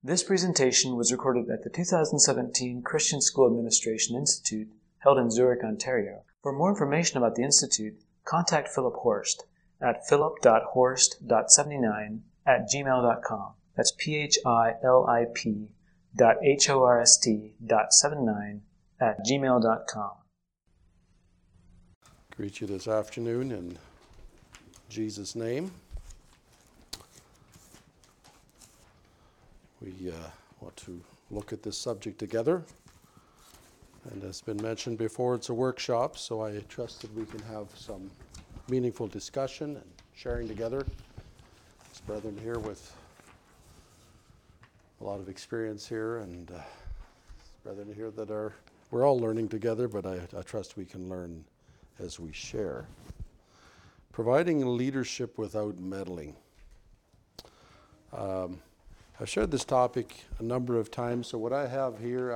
This presentation was recorded at the 2017 Christian School Administration Institute, held in Zurich, Ontario. For more information about the Institute, contact Philip Horst at philip.horst.79@gmail.com. That's philip.horst.79@gmail.com. Greet you this afternoon in Jesus' name. We want to look at this subject together. And as been mentioned before, it's a workshop, so I trust that we can have some meaningful discussion and sharing together. As brethren here with a lot of experience here, and brethren here that we're all learning together, but I trust we can learn as we share. Providing leadership without meddling. I've shared this topic a number of times, so what I have here,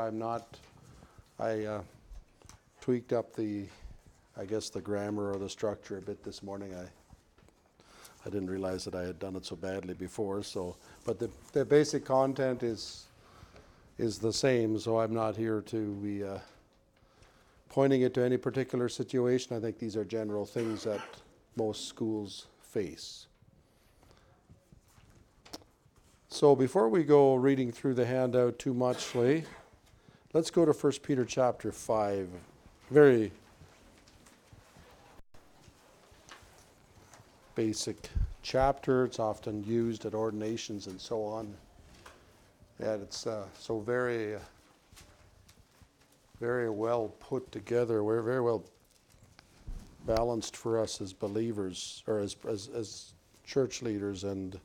I tweaked up the grammar or the structure a bit this morning. I didn't realize that I had done it so badly before, but the basic content is the same, so I'm not here to be pointing it to any particular situation. I think these are general things that most schools face. So before we go reading through the handout too muchly, let's go to 1 Peter chapter 5. Very basic chapter. It's often used at ordinations and so on. And it's so very well put together. We're very well balanced for us as believers, or as church leaders, and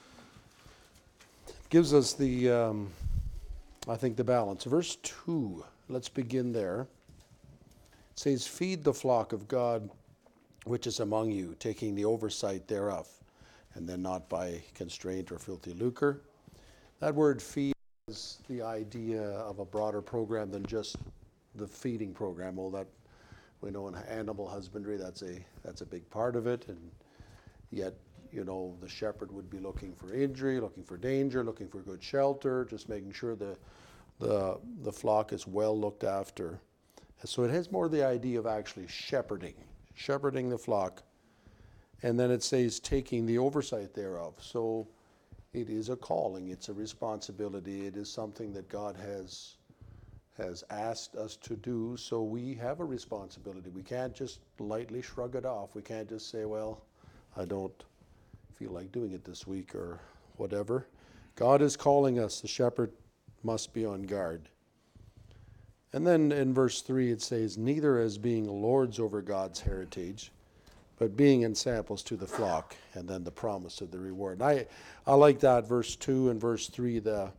gives us the balance. Verse 2, let's begin there. It says, "Feed the flock of God which is among you, taking the oversight thereof," and then not by constraint or filthy lucre. That word feed is the idea of a broader program than just the feeding program. Well, that we know in animal husbandry, that's a big part of it, and yet, the shepherd would be looking for injury, looking for danger, looking for good shelter, just making sure the flock is well looked after. So it has more the idea of actually shepherding the flock. And then it says taking the oversight thereof. So it is a calling, it's a responsibility, it is something that God has asked us to do, so we have a responsibility. We can't just lightly shrug it off. We can't just say, well, I don't feel like doing it this week or whatever. God is calling us. The shepherd must be on guard. And then in verse 3 it says, "Neither as being lords over God's heritage, but being ensamples to the flock," and then the promise of the reward. And I like that verse 2 and verse 3, the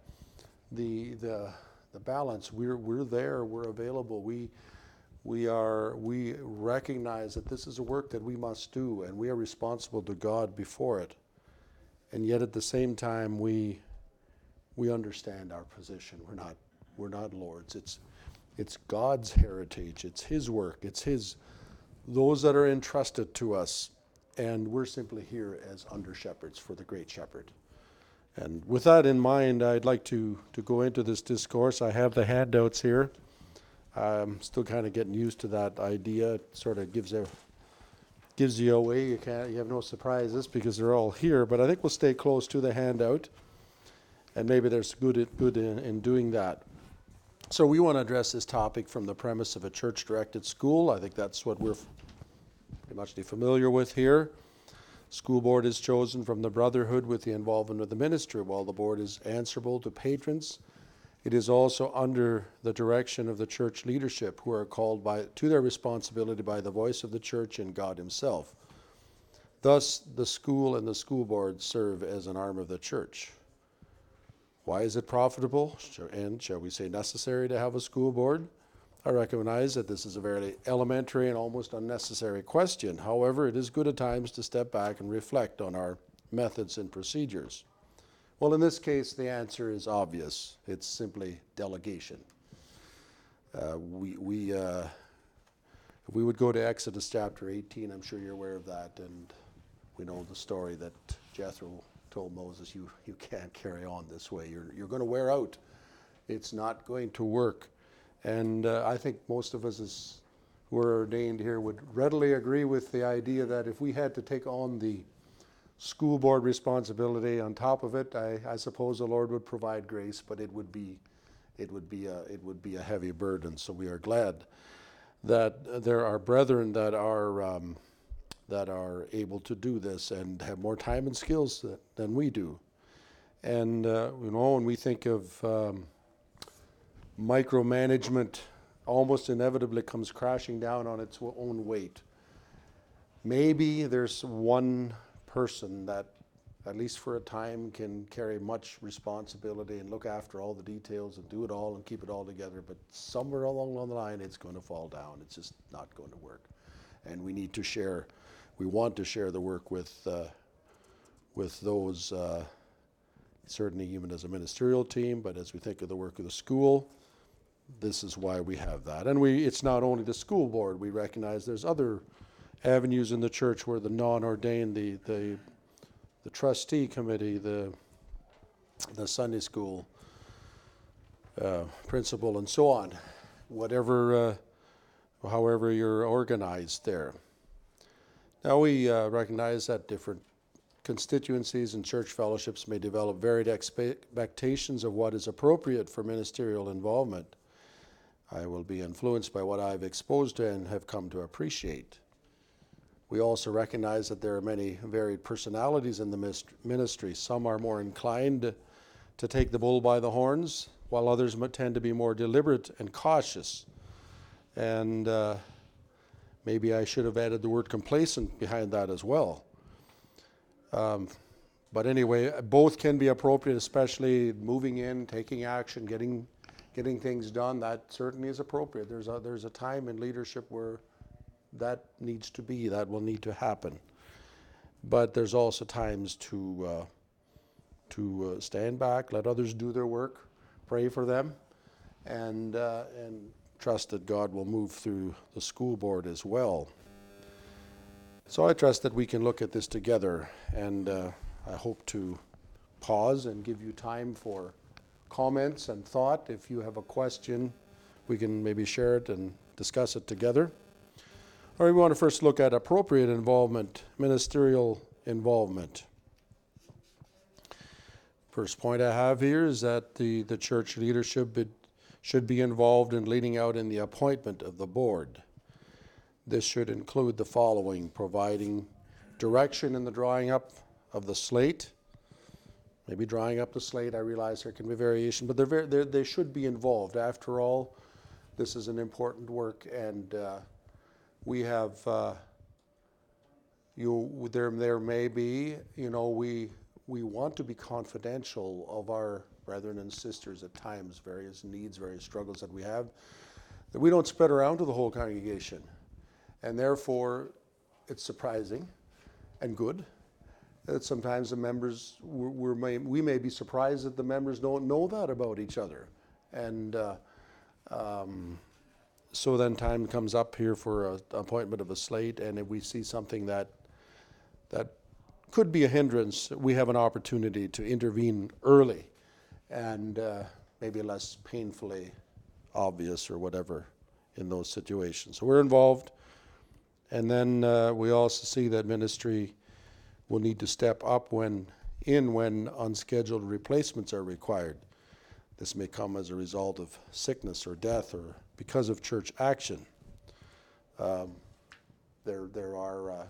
balance. We're there, we're available. We recognize that this is a work that we must do, and we are responsible to God before it. And yet at the same time, we understand our position. We're not lords. It's God's heritage. It's His work. It's those that are entrusted to us, and we're simply here as under shepherds for the great shepherd. And with that in mind, I'd like to go into this discourse. I have the handouts here. I'm still kind of getting used to that idea. It sort of gives you away. You have no surprises because they're all here. But I think we'll stay close to the handout, and maybe there's good in doing that. So we want to address this topic from the premise of a church-directed school. I think that's what we're pretty much familiar with here. School board is chosen from the brotherhood with the involvement of the ministry. While the board is answerable to patrons, it is also under the direction of the church leadership, who are called to their responsibility by the voice of the church and God Himself. Thus, the school and the school board serve as an arm of the church. Why is it profitable, and shall we say necessary, to have a school board? I recognize that this is a very elementary and almost unnecessary question. However, it is good at times to step back and reflect on our methods and procedures. Well, in this case, the answer is obvious. It's simply delegation. If we would go to Exodus chapter 18, I'm sure you're aware of that, and we know the story that Jethro told Moses, you can't carry on this way. You're going to wear out. It's not going to work. And I think most of us who are ordained here would readily agree with the idea that if we had to take on the school board responsibility on top of it, I suppose the Lord would provide grace, but it would be a heavy burden. So we are glad that there are brethren that are able to do this and have more time and skills than we do. And when we think of micromanagement, almost inevitably comes crashing down on its own weight. Maybe there's one person that, at least for a time, can carry much responsibility and look after all the details and do it all and keep it all together, but somewhere along the line it's going to fall down. It's just not going to work. And we want to share the work with those, certainly even as a ministerial team, but as we think of the work of the school, this is why we have that. And it's not only the school board. We recognize there's other avenues in the church where the non-ordained, the trustee committee, the Sunday school principal, and so on, however you're organized there. Now we recognize that different constituencies and church fellowships may develop varied expectations of what is appropriate for ministerial involvement. I will be influenced by what I've exposed to and have come to appreciate. We also recognize that there are many varied personalities in the ministry. Some are more inclined to take the bull by the horns, while others tend to be more deliberate and cautious. And maybe I should have added the word complacent behind that as well. But anyway, both can be appropriate, especially moving in, taking action, getting things done. That certainly is appropriate. There's a time in leadership where that will need to happen. But there's also times to stand back, let others do their work, pray for them, and trust that God will move through the school board as well. So I trust that we can look at this together, and I hope to pause and give you time for comments and thought. If you have a question, we can maybe share it and discuss it together. Or we want to first look at appropriate involvement, ministerial involvement. First point I have here is that the church leadership should be involved in leading out in the appointment of the board. This should include the following: providing direction in the drawing up of the slate. Maybe drawing up the slate, I realize there can be variation, but they should be involved. After all, this is an important work, and we have, there may be, we want to be confidential of our brethren and sisters at times, various needs, various struggles that we have, that we don't spread around to the whole congregation. And therefore, it's surprising and good that sometimes the members, we may be surprised that the members don't know that about each other. And so then time comes up here for an appointment of a slate, and if we see something that could be a hindrance, we have an opportunity to intervene early and maybe less painfully obvious or whatever in those situations. So we're involved, and then we also see that ministry will need to step up when unscheduled replacements are required. This may come as a result of sickness or death or because of church action. There are,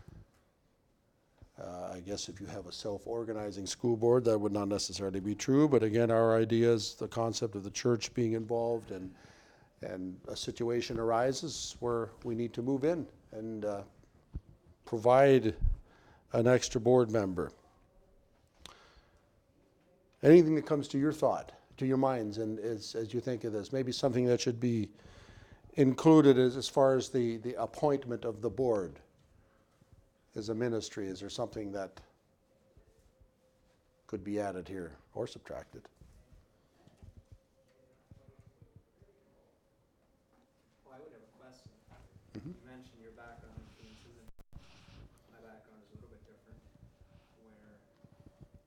I guess if you have a self-organizing school board, that would not necessarily be true, but again, our idea is the concept of the church being involved, and a situation arises where we need to move in and provide an extra board member. Anything that comes to your thought, to your minds, and as you think of this, maybe something that should be included as far as the appointment of the board as a ministry. Is there something that could be added here or subtracted? Well, I would have a question. You mentioned your background influences, and my background is a little bit different, where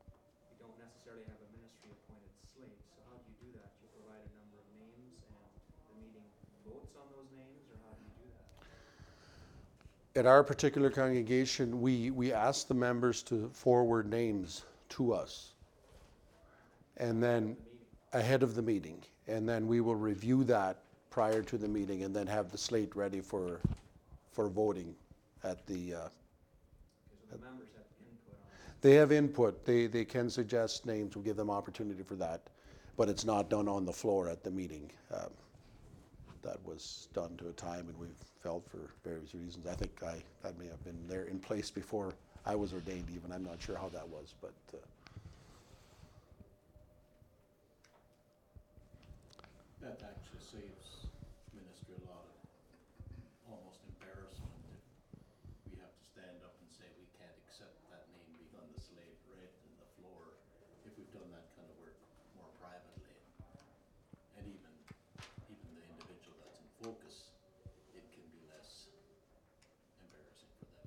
necessarily have a ministry-appointed slate, so how do you do that? You provide a number of names and the meeting votes on those names, or how do you do that? At our particular congregation, we ask the members to forward names to us. And then ahead of the meeting. And then we will review that prior to the meeting and then have the slate ready for voting at the. Okay, so the members have input on it. They have input. They can suggest names. We'll give them opportunity for that. But it's not done on the floor at the meeting. That was done to a time, and we felt for various reasons. I think that may have been there in place before I was ordained even. I'm not sure how that was, but. That actually saves ministry a lot of almost embarrassment if we have to stand up and say we can't accept that name being on the slate right in the floor, if we've done that kind of work more privately. And even the individual that's in focus, it can be less embarrassing for them.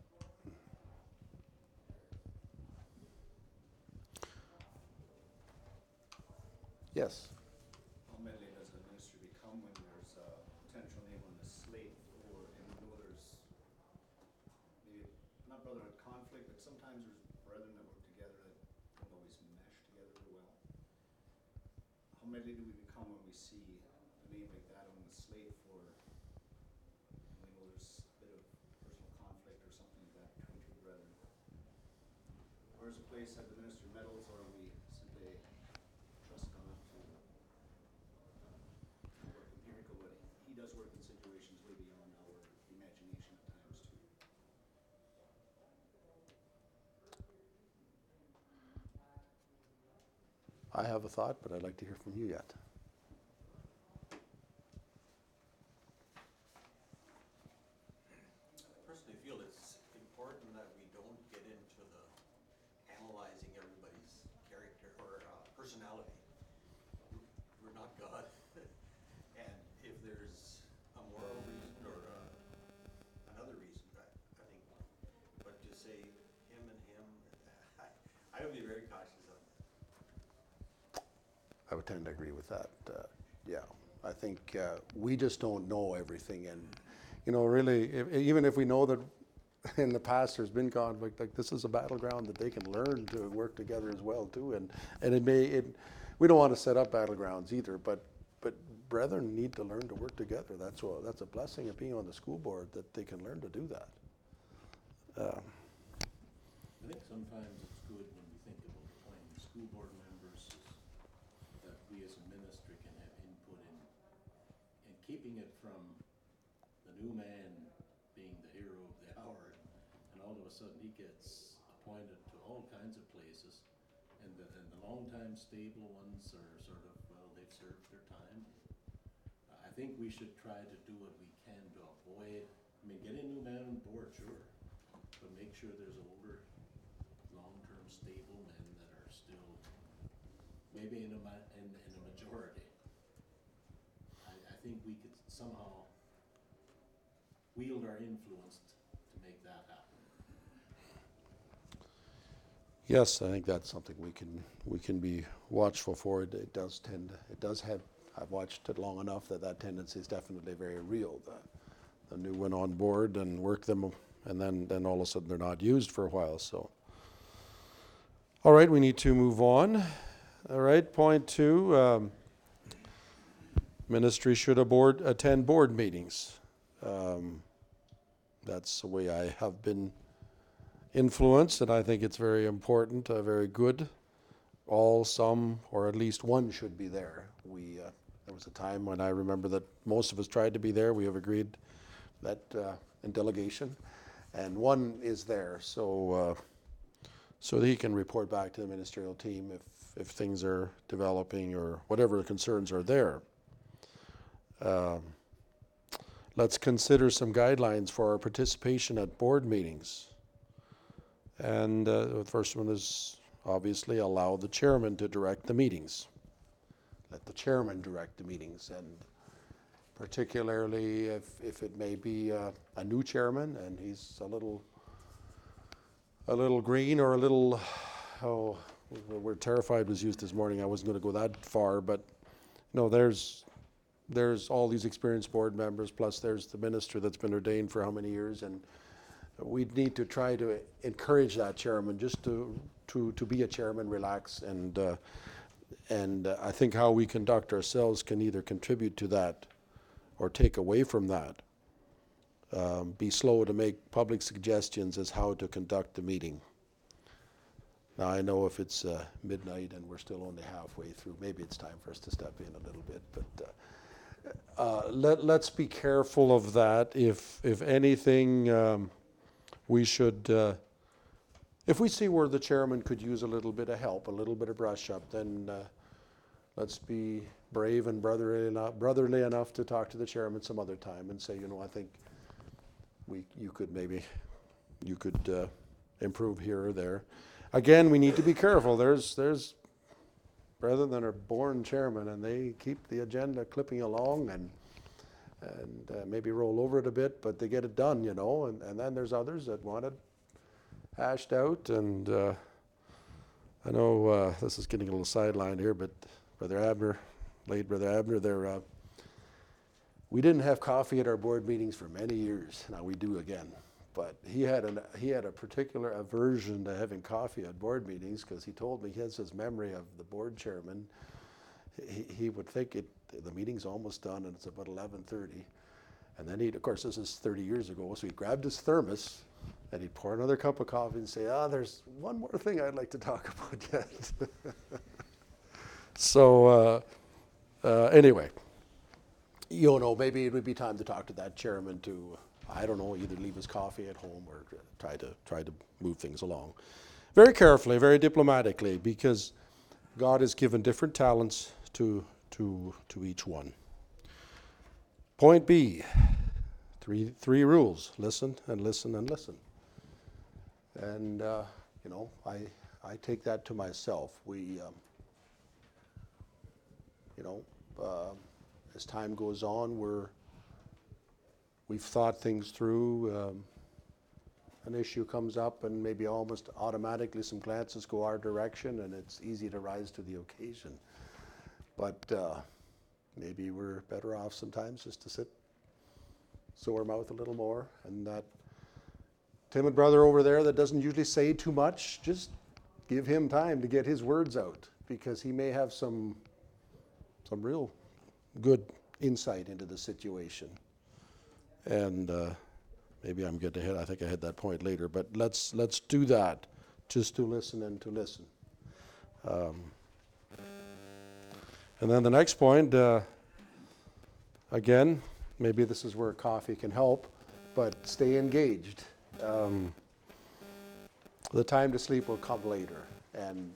Yes. How medley does a ministry become when there's a potential name on the slate for, and we know there's maybe, not brotherhood conflict, but sometimes there's brethren that work together that don't always mesh together well. How medley do we become when we see a name like that on the slate for, and we know there's a bit of personal conflict or something like that between two brethren? Where's the place at the ministry meddles, or are we simply trust God to work in miracle, but he does work in situations way beyond our imagination at times too. I have a thought, but I'd like to hear from you yet. I personally feel it's important that we don't get into the analyzing everybody's character or personality. We're not God. And if there's a moral reason or another reason, I think, but to say him and him, I would be very cautious of that. I would tend to agree with that. Yeah, I think we just don't know everything, and really, even if we know that in the past there's been conflict, like this is a battleground that they can learn to work together as well too, and we don't want to set up battlegrounds either, but brethren need to learn to work together. That's a blessing of being on the school board, that they can learn to do that. I think sometimes it's good when we think about appointing school board members that we as a ministry can have input in keeping it from the new man being the hero of the hour, and all of a sudden he gets appointed to all kinds of places, and the long-time stable ones are sort of, well, they've served their time. I think we should try to do what we can to avoid, get a new man on board, sure, but make sure there's older, long-term stable men that are still maybe in a majority. I think we could somehow wield our influence to make that happen. Yes, I think that's something we can be watchful for. It does have. I've watched it long enough that tendency is definitely very real. The new one on board and work them, and then all of a sudden they're not used for a while. So, all right, we need to move on. All right, point 2. Ministry should attend board meetings. That's the way I have been influenced, and I think it's very important, very good. All, some, or at least one should be there. There was a time when I remember that most of us tried to be there. We have agreed that in delegation, and one is there, so that he can report back to the ministerial team if things are developing or whatever concerns are there. Let's consider some guidelines for our participation at board meetings. And the first one is obviously allow the chairman to direct the meetings. Let the chairman direct the meetings, and particularly if it may be a new chairman and he's a little green or a little word terrified was used this morning. I wasn't going to go that far, but there's all these experienced board members, plus there's the minister that's been ordained for how many years, and we need to try to encourage that chairman just to be a chairman, relax, and I think how we conduct ourselves can either contribute to that or take away from that. Be slow to make public suggestions as how to conduct the meeting. Now I know if it's midnight and we're still only halfway through, maybe it's time for us to step in a little bit, but let's be careful of that. If anything, we should, if we see where the chairman could use a little bit of help, a little bit of brush up, then let's be brave and brotherly enough to talk to the chairman some other time and say, I think you could improve here or there. Again, we need to be careful. There's brethren are born chairman, and they keep the agenda clipping along and maybe roll over it a bit, but they get it done, and then there's others that want it hashed out. And I know this is getting a little sidelined here, but Brother Abner, late Brother Abner, we didn't have coffee at our board meetings for many years. Now we do again. But he had a particular aversion to having coffee at board meetings, because he told me he has his memory of the board chairman. He would think the meeting's almost done and it's about 11:30, and then of course this is 30 years ago, so he grabbed his thermos and he'd pour another cup of coffee and say, there's one more thing I'd like to talk about yet. So anyway, maybe it would be time to talk to that chairman to, I don't know, either leave his coffee at home or try to move things along. Very carefully, very diplomatically, because God has given different talents to each one. Point B, three rules: listen and listen and listen. And I take that to myself. We as time goes on, we've thought things through. An issue comes up and maybe almost automatically some glances go our direction, and it's easy to rise to the occasion. But maybe we're better off sometimes just to sit, sew our mouth a little more, and that timid brother over there that doesn't usually say too much, just give him time to get his words out, because he may have some real good insight into the situation. And maybe I'm getting ahead. I think I had that point later, but let's do that, just to listen and to listen. And then the next point, again, maybe this is where coffee can help, but stay engaged. The time to sleep will come later, and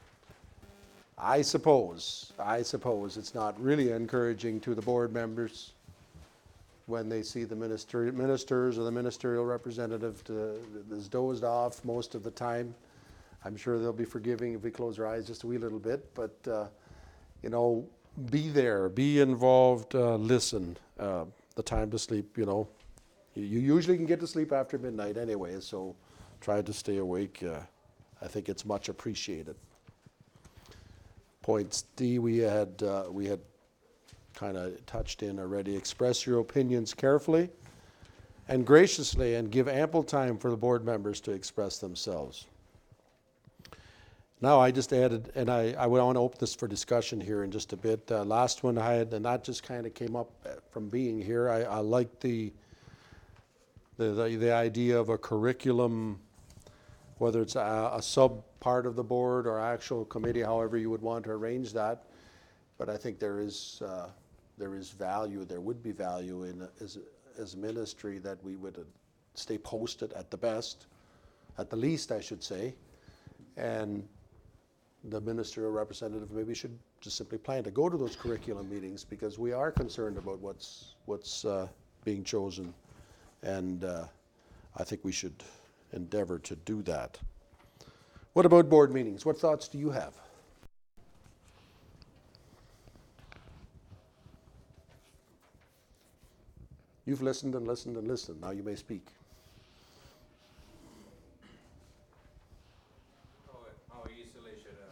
I suppose it's not really encouraging to the board members when they see the ministers or the ministerial representative is dozed off most of the time. I'm sure they'll be forgiving if we close our eyes just a wee little bit, but be there, be involved, listen. The time to sleep, you usually can get to sleep after midnight anyway, so try to stay awake. I think it's much appreciated. Points D, we had kind of touched in already. Express your opinions carefully and graciously, and give ample time for the board members to express themselves. Now I just added, and I want to open this for discussion here in just a bit. Last one I had, and that just kind of came up from being here. I like the idea of a curriculum, whether it's a sub part of the board or actual committee, however you would want to arrange that. But I think there is value, there would be value in as ministry that we would stay posted at the least, I should say. And the ministerial representative maybe should just simply plan to go to those curriculum meetings, because we are concerned about what's being chosen. And I think we should endeavor to do that. What about board meetings? What thoughts do you have? You've listened and listened and listened. Now you may speak. How easily should a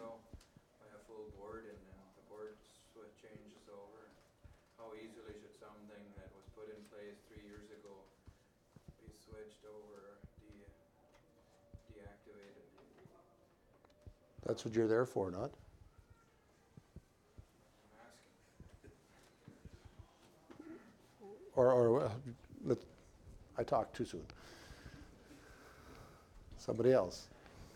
ago by a full board, and then the board changes over. How easily should something that was put in place 3 years ago be switched over, deactivated? That's what you're there for, not? I'm asking. I talked too soon. Somebody else.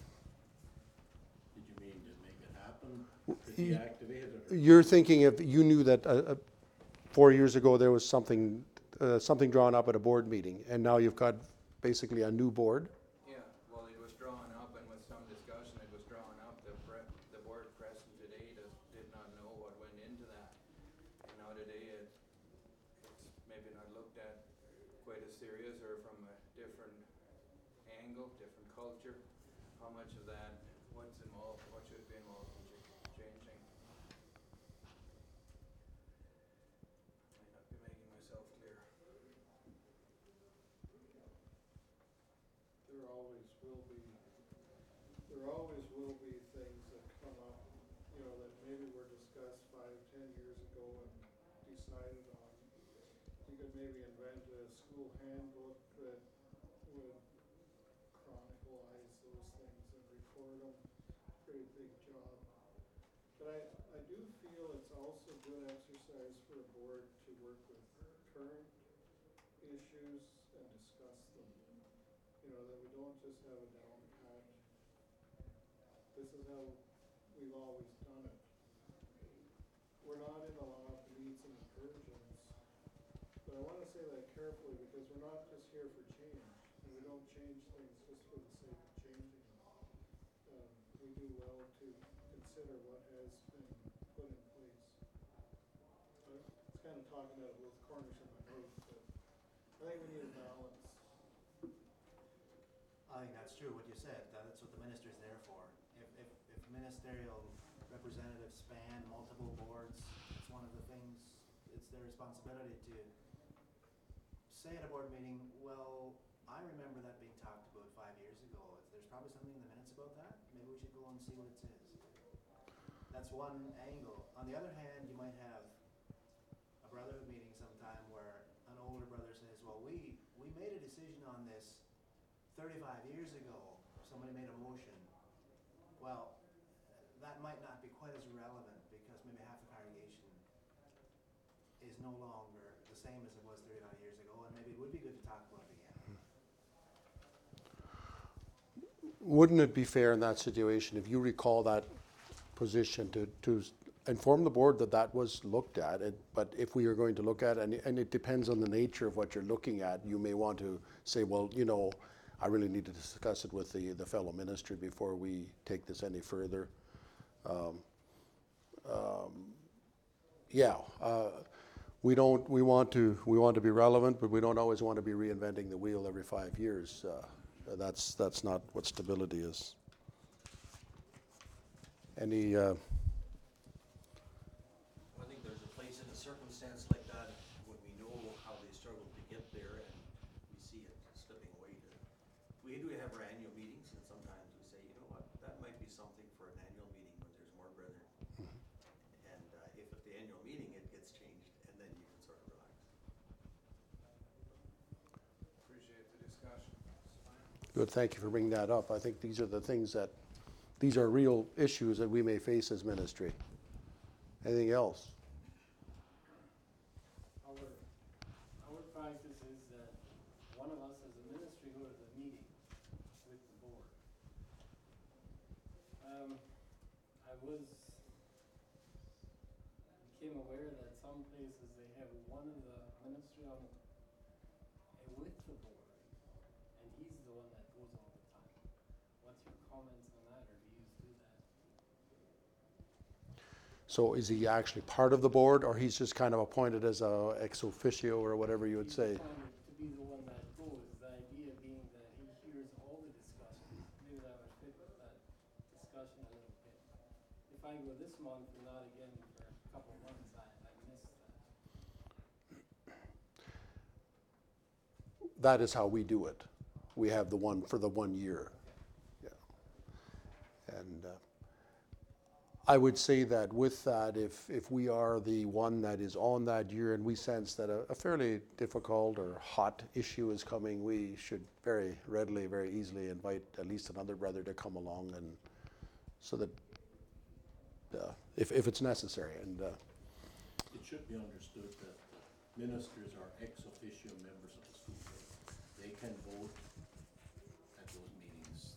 Did you mean to make it happen, to deactivate it? Or? You're thinking if you knew that 4 years ago there was something drawn up at a board meeting, and now you've got basically a new board. Yeah, well, it was drawn up, and with some discussion, it was drawn up. The board present today did not know what went into that. And now today, it's maybe not looked at quite as serious, or from a different angle, different culture. How much of that, what's involved, what should be involved in changing? I might not be making myself clear. There always will be things that come up, you know, that maybe were discussed 5, 10 years ago and decided on. You could maybe invent a school handbook that would chronicleize those things and record them. Pretty big job. But I do feel it's also good exercise for a board to work with current issues and discuss them. You know, that we don't just have a down pat. This is how we've always done it. We're not in a lot of needs and incursions. But I want to say that carefully, because we're not just here for change. And we don't change things just for the sake of changing them. We do well to consider what has been put in place. It's kind of talking out of both corners of my mouth, but I think we need a balance. I think that's true, what you said. That's what the minister's there for. If ministerial representatives span multiple boards, it's one of the things, it's their responsibility to say at a board meeting, well, I remember that being talked about 5 years ago. There's probably something in the minutes about that. Maybe we should go and see what it says. That's one angle. On the other hand, you might have a brotherhood meeting sometime where an older brother says, well, we made a decision on this 35 years ago. Somebody made a motion. Well, that might not be quite as relevant, because maybe half the congregation is no longer the same as it was 35 years ago, and maybe it would be good to talk about it again. Wouldn't it be fair in that situation, if you recall that position, to inform the board that that was looked at, but if we are going to look at it, and it depends on the nature of what you're looking at, you may want to say, well, you know, I really need to discuss it with the fellow ministry before we take this any further. We want to be relevant, but we don't always want to be reinventing the wheel every 5 years. That's not what stability is. Any? I think there's a place in a circumstance like that when we know how they struggled to get there, and we see it slipping away. We do have our annual meetings, and sometimes we say, you know what, that might be something for an annual meeting when there's more brethren. And if at the annual meeting it gets changed, and then you can sort of relax. Appreciate the discussion. Good, thank you for bringing that up. I think these are the things that, these are real issues that we may face as ministry. Anything else? Our practice is that one of us as a ministry go to the meeting with the board. Became aware that some places they have one of the ministry on with the board, and he's the one that goes all the time. What's your comments on that, or do you do that? So is he actually part of the board, or he's just kind of appointed as a ex officio, or whatever you would say? He's appointed to be the one that goes, the idea being that he hears all the discussions. Maybe that would fit with that discussion a little bit. If I go this month and not again for a couple of months, I miss that. That is how we do it. We have the one for the 1 year. Yeah. And I would say that with that, if we are the one that is on that year and we sense that a fairly difficult or hot issue is coming, we should very readily, very easily invite at least another brother to come along, and so that if it's necessary. And it should be understood that the ministers are ex officio members of the school board. They can vote at those meetings.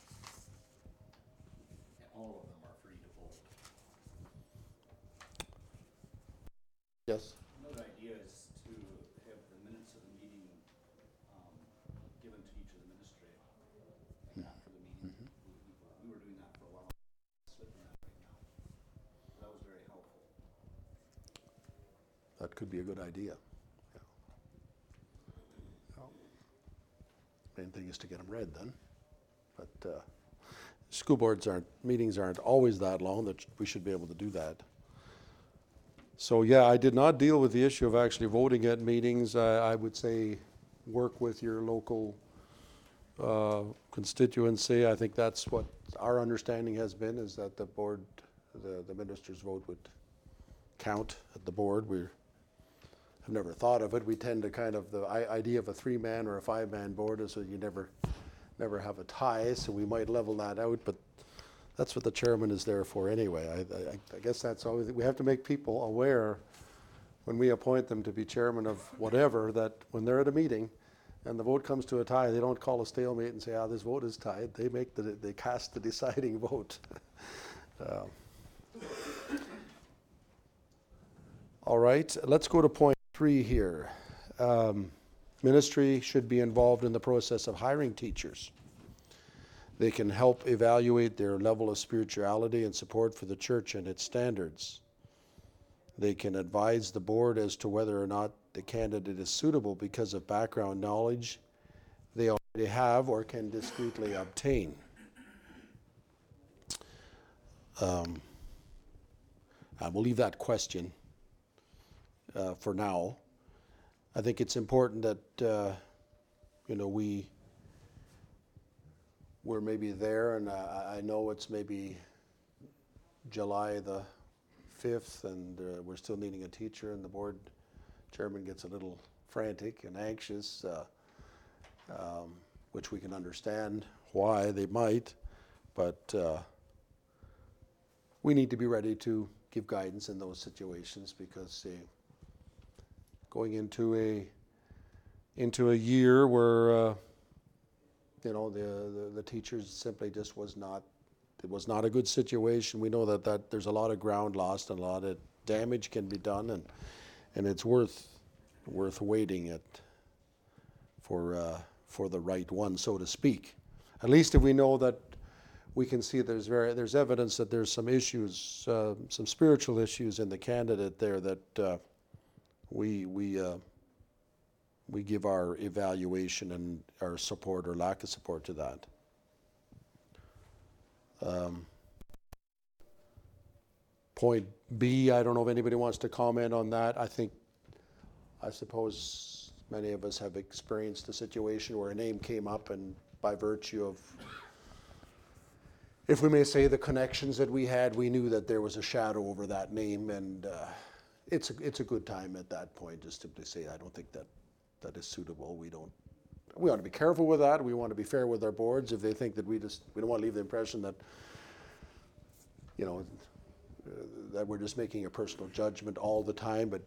All of them are free to vote. yes. Another idea is to have the minutes of the meeting given to each of the administrators after the meeting. We were doing that for a while, slipping that right now. That was very helpful. That could be a good idea. Yeah. Well, main thing is to get them read then. But school boards meetings aren't always that long, that we should be able to do that. So yeah, I did not deal with the issue of actually voting at meetings. I would say work with your local constituency. I think that's what our understanding has been, is that the board, the minister's vote would count at the board. I've never thought of it. We tend to kind of, the idea of a 3-man or a 5-man board is that you never have a tie, so we might level that out, but that's what the chairman is there for anyway. I guess that's always, we have to make people aware when we appoint them to be chairman of whatever, that when they're at a meeting and the vote comes to a tie, they don't call a stalemate and say, this vote is tied. They cast the deciding vote. All right, let's go to point 3 here. Ministry should be involved in the process of hiring teachers. They can help evaluate their level of spirituality and support for the church and its standards. They can advise the board as to whether or not the candidate is suitable because of background knowledge they already have or can discreetly obtain. And we'll leave that question for now. I think it's important that we're maybe there, and I know it's maybe July the 5th, and we're still needing a teacher, and the board chairman gets a little frantic and anxious, which we can understand why they might, but we need to be ready to give guidance in those situations, because going into a year where the teachers simply just was not a good situation. We know that there's a lot of ground lost and a lot of damage can be done, and it's worth waiting for the right one, so to speak. At least if we know that we can see there's evidence that there's some issues, some spiritual issues in the candidate there, that we give our evaluation and our support or lack of support to that. Point B, I don't know if anybody wants to comment on that. I suppose many of us have experienced a situation where a name came up, and by virtue of, if we may say, the connections that we had, we knew that there was a shadow over that name, and it's a good time at that point just simply say, I don't think that is suitable. We want to be careful with that. We want to be fair with our boards. If they think that we don't want to leave the impression that that we're just making a personal judgment all the time, but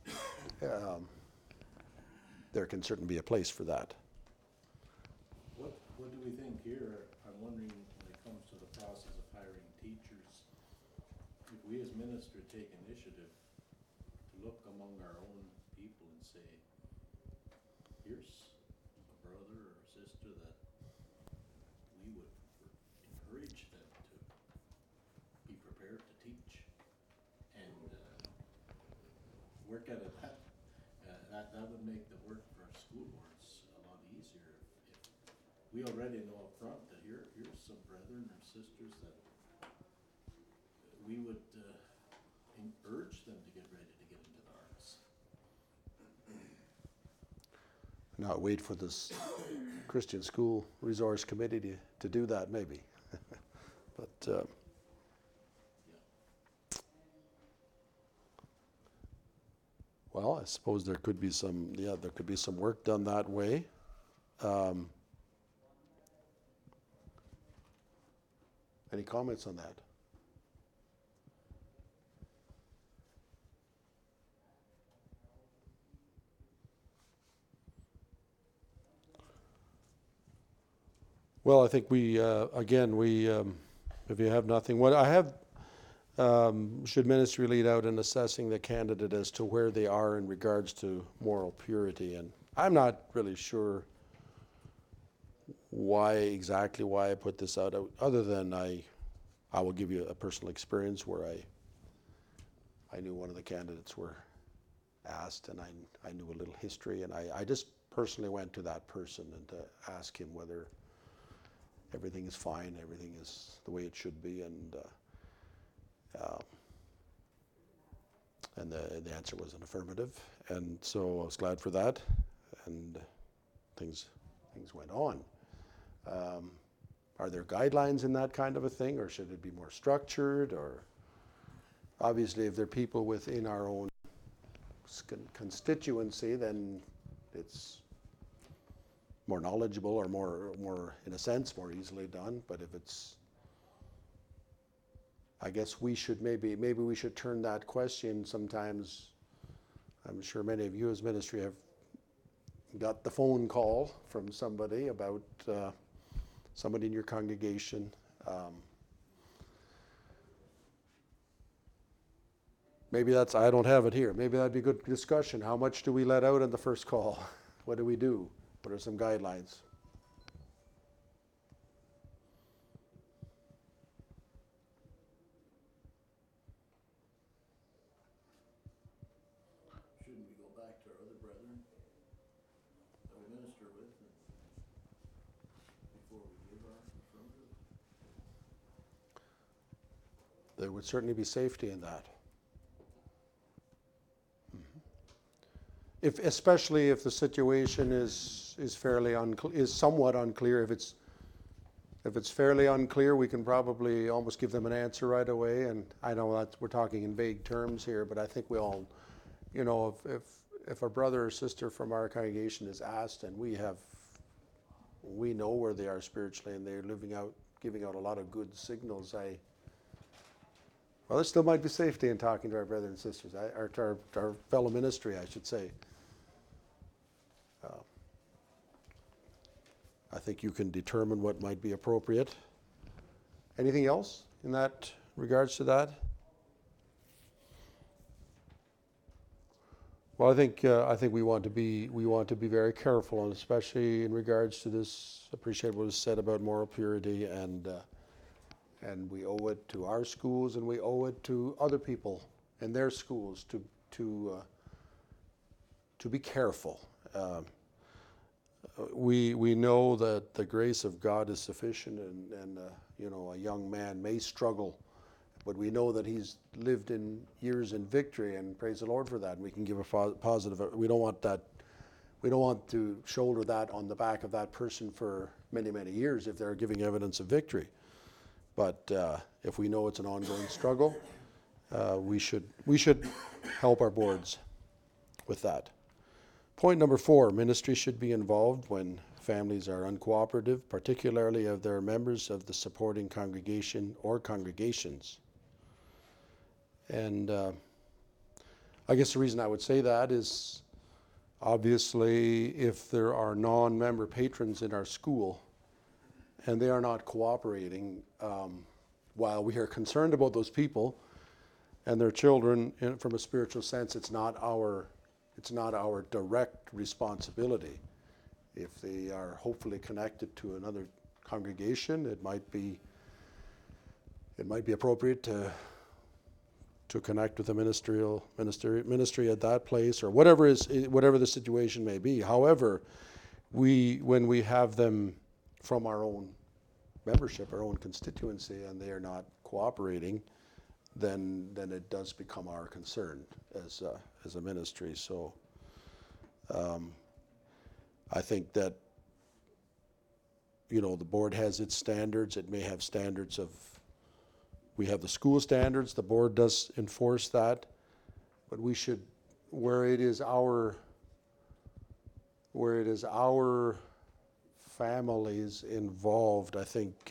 there can certainly be a place for that. What do we think here? I'm wondering, when it comes to the process of hiring teachers, if we as minister take initiative to look among our own people and say, here's a brother or a sister that we would encourage them to be prepared to teach, and work at it. That would make the work for our school boards a lot easier. If we already know up front that here's some brethren or sisters that we would urge them to get ready to get into the arts. Not wait for this Christian School Resource Committee to do that, maybe. But Well, I suppose there could be some work done that way. Any comments on that? Well, I think we, if you have nothing, what I have, should ministry lead out in assessing the candidate as to where they are in regards to moral purity? And I'm not really sure why I put this out, other than I will give you a personal experience where I knew one of the candidates were asked, and I knew a little history, and I just personally went to that person and to ask him whether everything is fine, everything is the way it should be, and the answer was an affirmative, and so I was glad for that, and things went on. Are there guidelines in that kind of a thing, or should it be more structured? Or obviously, if they're people within our own constituency, then it's more knowledgeable, or more in a sense more easily done. But if it's, I guess we should maybe we should turn that question sometimes. I'm sure many of you as ministry have got the phone call from somebody about somebody in your congregation. Maybe that's, I don't have it here. Maybe that'd be good discussion. How much do we let out on the first call? What do we do? What are some guidelines? Shouldn't we go back to our other brethren that we minister with before we give our affirmative? There would certainly be safety in that. Especially if the situation is fairly is somewhat unclear. If it's fairly unclear, we can probably almost give them an answer right away. And I know that we're talking in vague terms here, but I think we all, if a brother or sister from our congregation is asked, and we know where they are spiritually, and they're giving out a lot of good signals, well, there still might be safety in talking to our brothers and sisters, or to our fellow ministry, I should say. I think you can determine what might be appropriate. Anything else in that regards to that? Well, I think we want to be very careful, and especially in regards to this. Appreciate what was said about moral purity, and we owe it to our schools, and we owe it to other people and their schools to be careful. We know that the grace of God is sufficient, and a young man may struggle, but we know that he's lived in years in victory, and praise the Lord for that. And we can give a positive. We don't want to shoulder that on the back of that person for many, many years if they're giving evidence of victory. But if we know it's an ongoing struggle, we should help our boards with that. Point number 4, ministry should be involved when families are uncooperative, particularly if they're members of the supporting congregation or congregations. And I guess the reason I would say that is, obviously, if there are non-member patrons in our school and they are not cooperating, while we are concerned about those people and their children, from a spiritual sense, it's not our direct responsibility. If they are hopefully connected to another congregation, it might be appropriate to connect with the ministry at that place, or whatever the situation may be. However, when we have them from our own membership, our own constituency, and they are not cooperating, then it does become our concern as a ministry. So I think that the board has its standards. It may have standards we have the school standards. The board does enforce that, but we should where it is our families involved, I think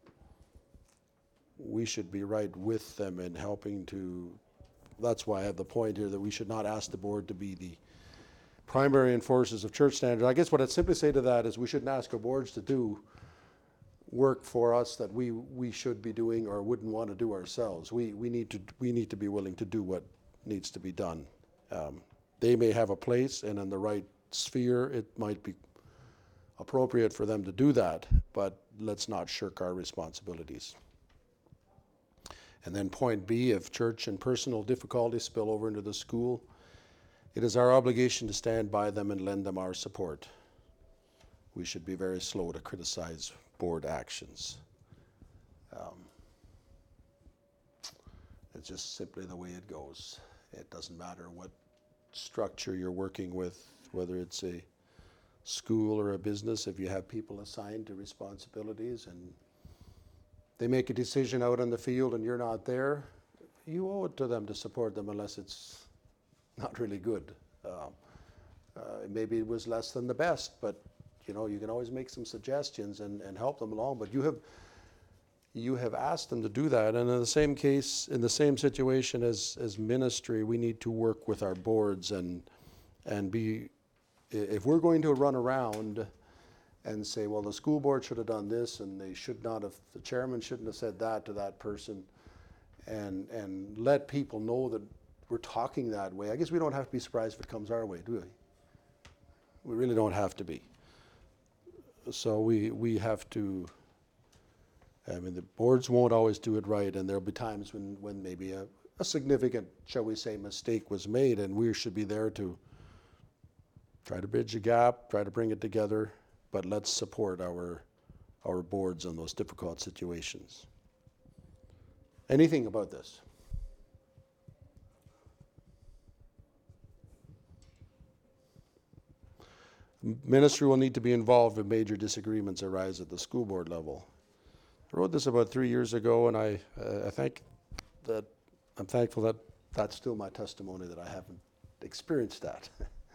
we should be right with them in helping to. That's why I have the point here that we should not ask the board to be the primary enforcers of church standards. I guess what I'd simply say to that is we shouldn't ask our boards to do work for us that we should be doing or wouldn't want to do ourselves. We need to be willing to do what needs to be done. They may have a place, and in the right sphere, it might be appropriate for them to do that, but let's not shirk our responsibilities. And then point B, if church and personal difficulties spill over into the school, it is our obligation to stand by them and lend them our support. We should be very slow to criticize board actions. It's just simply the way it goes. It doesn't matter what structure you're working with, whether it's a school or a business, if you have people assigned to responsibilities and they make a decision out in the field and you're not there, you owe it to them to support them unless it's not really good. Maybe it was less than the best, but you can always make some suggestions and help them along. But you have asked them to do that, and in the same case, in the same situation as ministry, we need to work with our boards and be. If we're going to run around and say, well, the school board should have done this, and they should not have, the chairman shouldn't have said that to that person, and let people know that we're talking that way, I guess we don't have to be surprised if it comes our way, do we? We really don't have to be. So we have to, the boards won't always do it right, and there'll be times when maybe a significant, shall we say, mistake was made, and we should be there to try to bridge the gap, try to bring it together, but let's support our boards in those difficult situations. Anything about this? Ministry will need to be involved if major disagreements arise at the school board level. I wrote this about 3 years ago, and I'm thankful that that's still my testimony, that I haven't experienced that.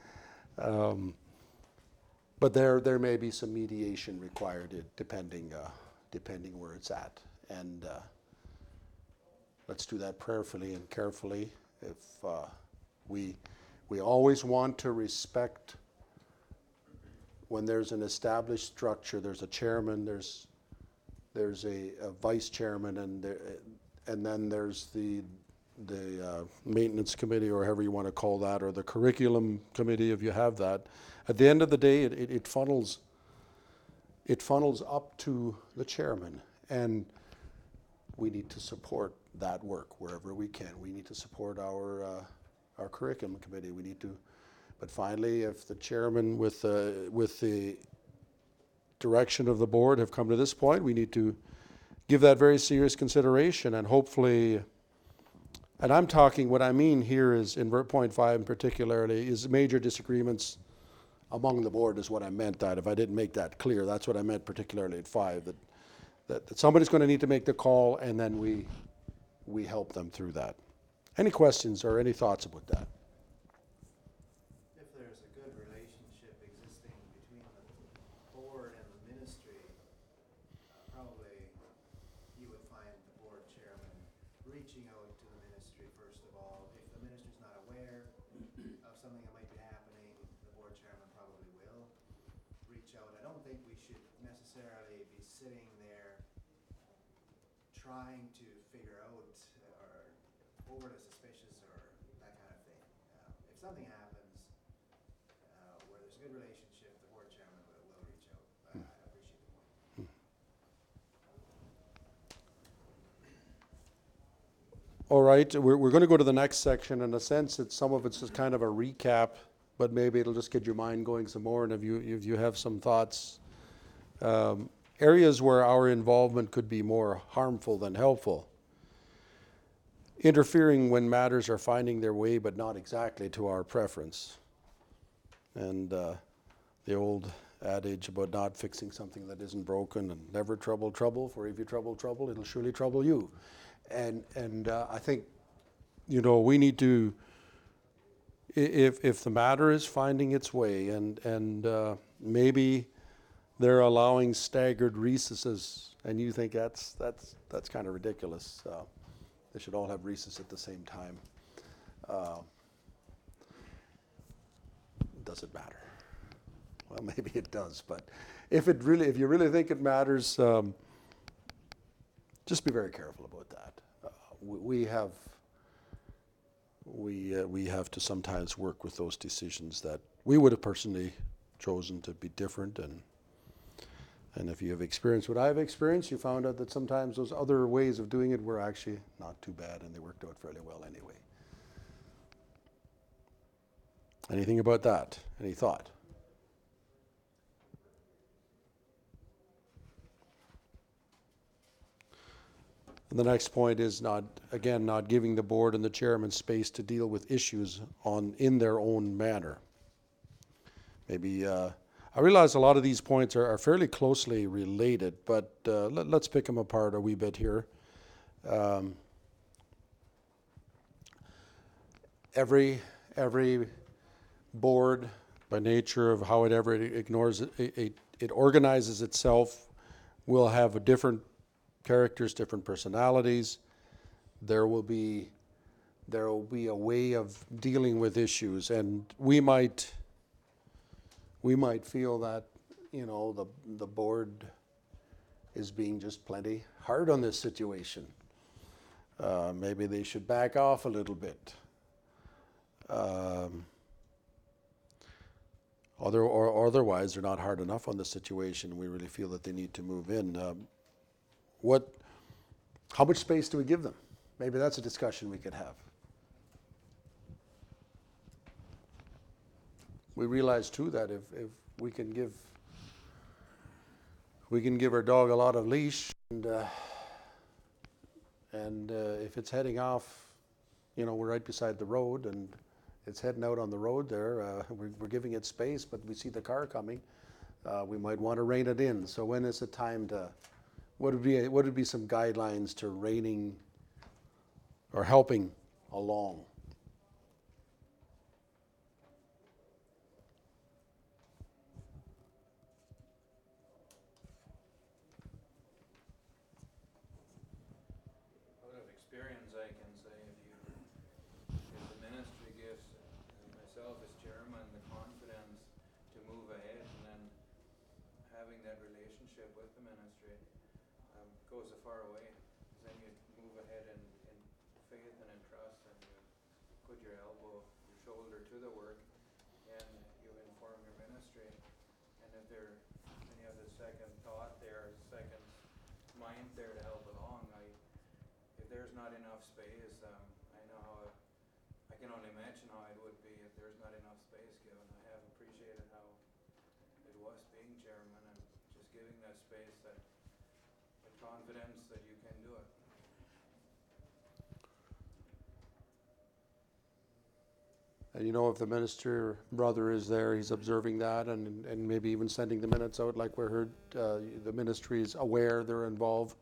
But there may be some mediation required depending where it's at, and let's do that prayerfully and carefully. If we always want to respect. When there's an established structure, there's a chairman, there's a vice chairman, and then there's the maintenance committee, or however you want to call that, or the curriculum committee, if you have that. At the end of the day, it funnels up to the chairman, and we need to support that work wherever we can. We need to support our curriculum committee. We need to. But finally, if the chairman with the direction of the board have come to this point, we need to give that very serious consideration, and hopefully, and I'm talking, what I mean here is in point 5 particularly, is major disagreements among the board is what I meant. That if I didn't make that clear, that's what I meant particularly at 5, that somebody's going to need to make the call, and then we help them through that. Any questions or any thoughts about that? Trying to figure out or overly suspicious or that kind of thing. If something happens where there's a good relationship, the board chairman will reach out. I appreciate the point. All right, we're going to go to the next section. In a sense, some of it's just kind of a recap, but maybe it'll just get your mind going some more. And if you have some thoughts. Areas where our involvement could be more harmful than helpful. Interfering when matters are finding their way but not exactly to our preference. And the old adage about not fixing something that isn't broken, and never trouble trouble, for if you trouble trouble, it'll surely trouble you. And I think, we need to, if the matter is finding its way, and maybe they're allowing staggered recesses, and you think that's kind of ridiculous. They should all have recess at the same time. Does it matter? Well, maybe it does, but if you really think it matters, just be very careful about that. We have to sometimes work with those decisions that we would have personally chosen to be different, and if you have experienced what I've experienced, you found out that sometimes those other ways of doing it were actually not too bad, and they worked out fairly well anyway. Anything about that? Any thought? And the next point is not giving the board and the chairman space to deal with issues in their own manner. Maybe I realize a lot of these points are fairly closely related, but let's pick them apart a wee bit here. Every board, by nature of how it organizes itself, will have a different characters, different personalities. There will be a way of dealing with issues, and we might feel that, the board is being just plenty hard on this situation. Maybe they should back off a little bit. Otherwise, they're not hard enough on the situation. We really feel that they need to move in. How much space do we give them? Maybe that's a discussion we could have. We realize too that if we can give our dog a lot of leash, and if it's heading off, we're right beside the road, and it's heading out on the road there. We're giving it space, but we see the car coming. We might want to rein it in. So when is the time to? What would be some guidelines to reining or helping along? Out of experience, I can say if the ministry gives myself as chairman the confidence to move ahead, and then having that relationship with the ministry goes a far way. Then you move ahead in faith and in trust, and you put your shoulder to the work, and you inform your ministry. And if there any of the second thought there, second mind there to help along, if there's not enough space, I know I can only imagine how it would be if there's not enough space given. I have appreciated how it was being chairman, and just giving that space, that confidence that you can do it. And if the minister brother is there, he's observing that, and maybe even sending the minutes out, like we heard. The ministry is aware, they're involved.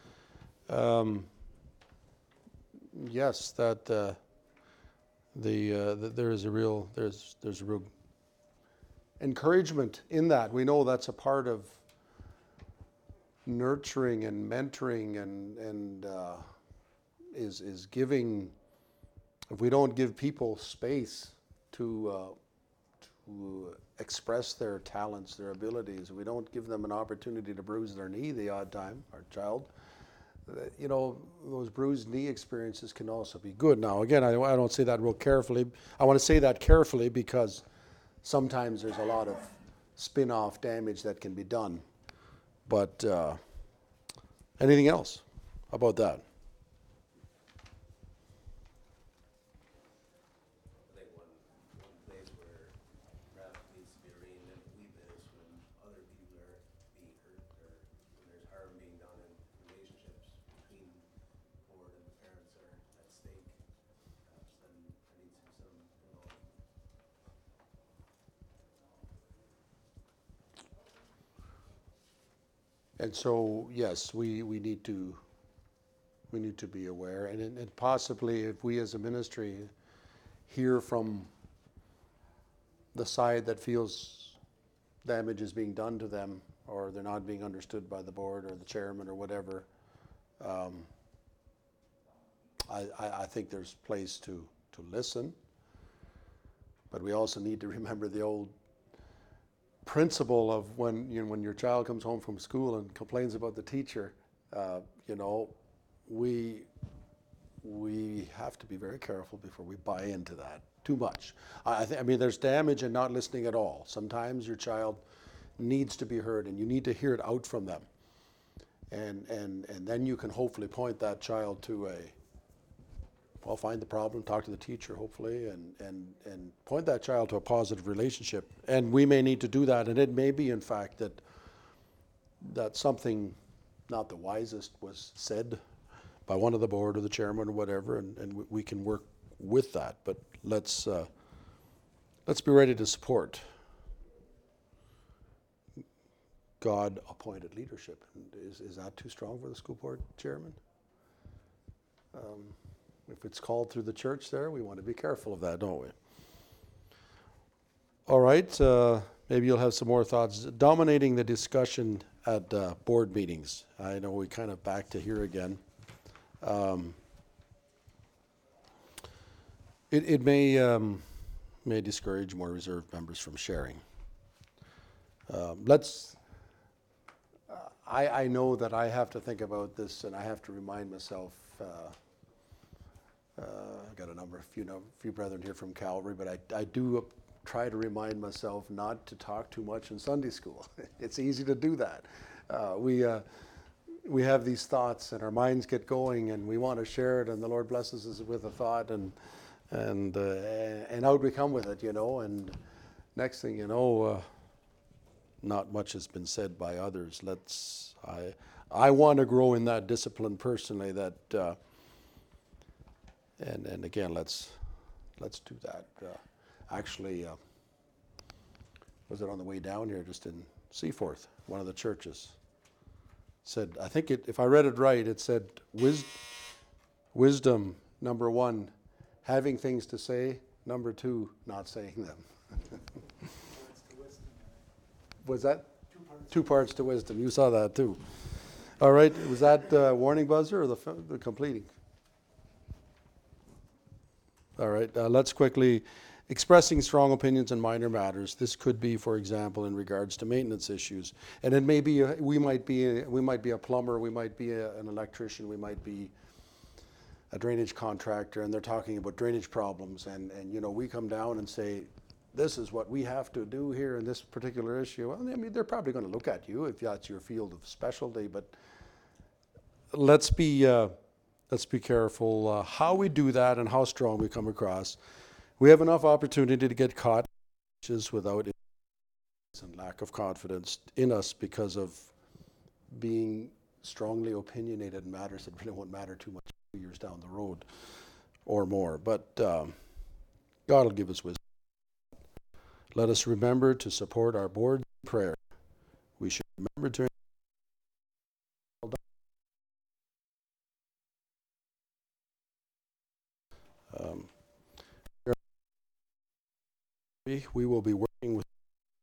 Yes, that there is a real encouragement in that. We know that's a part of nurturing and mentoring, and is giving. If we don't give people space to express their talents, their abilities, if we don't give them an opportunity to bruise their knee the odd time, our child, those bruised knee experiences can also be good. Now, again, I don't say that real carefully. I want to say that carefully because sometimes there's a lot of spin-off damage that can be done. But anything else about that? I think one place where perhaps needs to be reined in a wee bit is when other people are being hurt, or when there's harm being done in relationships between the board and the parents are at stake. Perhaps then there needs to be some, And so, yes, we need to be aware, and possibly if we as a ministry hear from the side that feels damage is being done to them, or they're not being understood by the board or the chairman or whatever, I think there's place to listen. But we also need to remember the old principle of when your child comes home from school and complains about the teacher, we have to be very careful before we buy into that too much. I mean, there's damage in not listening at all. Sometimes your child needs to be heard, and you need to hear it out from them. And then you can hopefully point that child to find the problem, talk to the teacher, hopefully, and point that child to a positive relationship. And we may need to do that, and it may be, in fact, that something not the wisest was said by one of the board or the chairman or whatever, and we can work with that. But let's be ready to support God-appointed leadership. Is that too strong for the school board chairman? If it's called through the church there, we want to be careful of that, don't we? All right, maybe you'll have some more thoughts. Dominating the discussion at board meetings. I know we kind of back to here again. It may discourage more reserved members from sharing. I know that I have to think about this, and I have to remind myself. I've got a few brethren here from Calvary, but I do try to remind myself not to talk too much in Sunday school. It's easy to do that. We have these thoughts, and our minds get going, and we want to share it, and the Lord blesses us with a thought, and out we come with it, and next thing you know, not much has been said by others. I want to grow in that discipline personally, that and again, let's do that. Actually, was it on the way down here, just in Seaforth, one of the churches said, I think if I read it right, it said, wisdom, number 1, having things to say, number 2, not saying them. Was that? 2 parts to wisdom. You saw that too. All right, was that warning buzzer or the completing? All right, let's quickly, expressing strong opinions in minor matters. This could be, for example, in regards to maintenance issues. And it may be, we might be a plumber, we might be an electrician, we might be a drainage contractor, and they're talking about drainage problems. And we come down and say, this is what we have to do here in this particular issue. Well, I mean, they're probably going to look at you if that's your field of specialty, but let's be careful how we do that and how strong we come across. We have enough opportunity to get caught without and lack of confidence in us because of being strongly opinionated in matters that really won't matter too much 2 years down the road or more. But God will give us wisdom. Let us remember to support our board in prayer. We should remember to we will be working with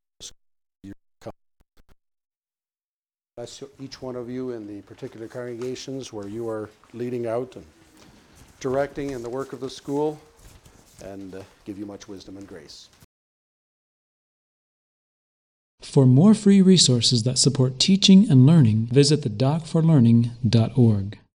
each one of you in the particular congregations where you are leading out and directing in the work of the school, and give you much wisdom and grace. For more free resources that support teaching and learning, visit thedoc4learning.org.